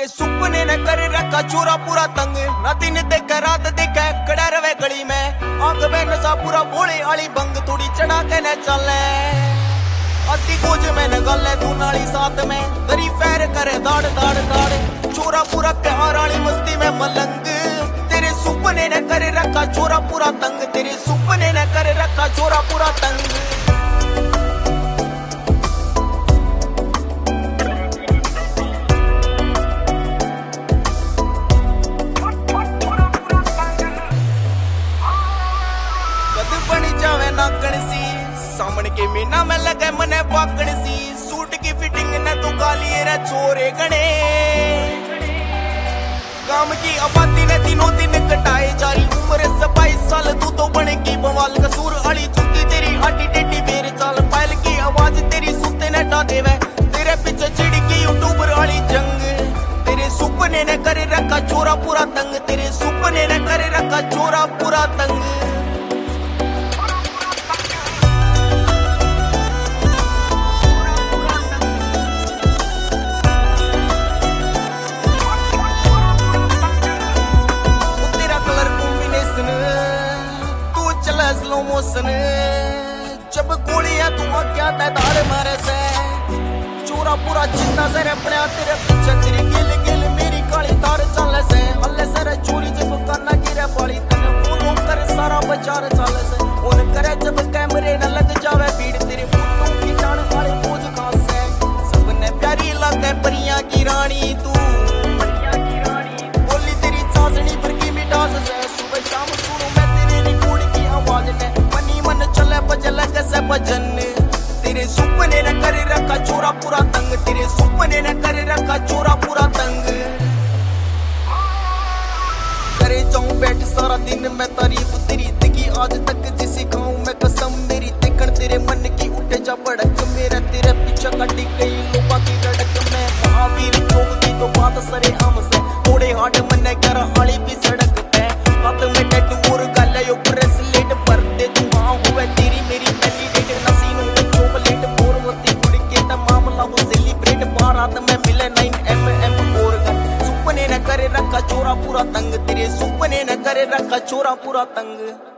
सुपने ने कर रखा चोरा पूरा तंग, ना दिन देखे रात देखे खड़ा रवे गली में, आंख में नशा पूरा भोले आली बंग, थोड़ी चढ़ा के न चले अति कुछ में न गले तू नाली साथ में, दरी पैर करे दाड़ दाड़ दाड़, चोरा पूरा प्यार आली मस्ती में मलंग, तेरे सुपने ने कर रखा चोरा पूरा तंग, तेरे सुपने ने कर रखा चोरा पूरा तंग। सामने के मीना में लगे मने पाकड़ सी, सूट की फिटिंग ने तो गालिए रे छोरे गणे, काम की आबादी ने दिनों दिन कटाए जारी, उम्र 22 साल तू तो बनेगी बवाल, कसूर अली चुकी तेरी आटी टेटी बेर चाल, पैल की आवाज तेरी सुते ने डा देवे, तेरे पीछे चिड़की यूट्यूबर अली जंग, तेरे सुपने ने कर रखा चोरा पूरा तंग, तेरे सुपने ने कर रखा चोरा पूरा तंग। स्लो मोशन जब गोलियां तू क्या तार मारे से, चोरा पूरा चिंता से अपने तेरे पीछे तेरी गिल गिल मेरी काली तार चले से, हल्ले से चोरी जब काना गिरे पाली तने फोन कर सारा बाजार चले से, और करे जब कैमरे न लग जावे भीड़, तेरे फोटो खिंचाने वाले पोज खास से, सबने प्यारी लगे परियां की रानी तू, बोली तेरी चांसनी पर की मिठास से, सुबह शाम सुनूं मैं तेरे रिकॉर्ड की आवाज ने, मनी मन चले बजल कैसे भजन, तेरे सुपने ने कर रखा चोरा पूरा तंग, तेरे सुपने ने कर रखा चोरा पूरा तंग। करे जाऊं बैठ सारा दिन मैं तारीफ तेरी दिखी आज तक जिसे खाऊं मैं कसम मेरी, देखण तेरे मन की उठे जा भड़क, मेरा तेरे पीछे कटी गई लोबा की धड़क, मैं महावीर चौक की तो बात सरे आम से, थोड़े हार्ड मन कर आली भी सड़क पे, हाथ में टैटू और गले यो ब्रेसलेट पर दे तू हाँ हुए तेरी मेरी वैलिडेट, नसीनों में चॉकलेट बोरवती गुड़ के मामला वो सेलिब्रेट, बारात में मिले 9mm बोरगन, सुपने न करे रखा चोरा पूरा तंग, तेरे सुपने न करे रखा चोरा पूरा तंग।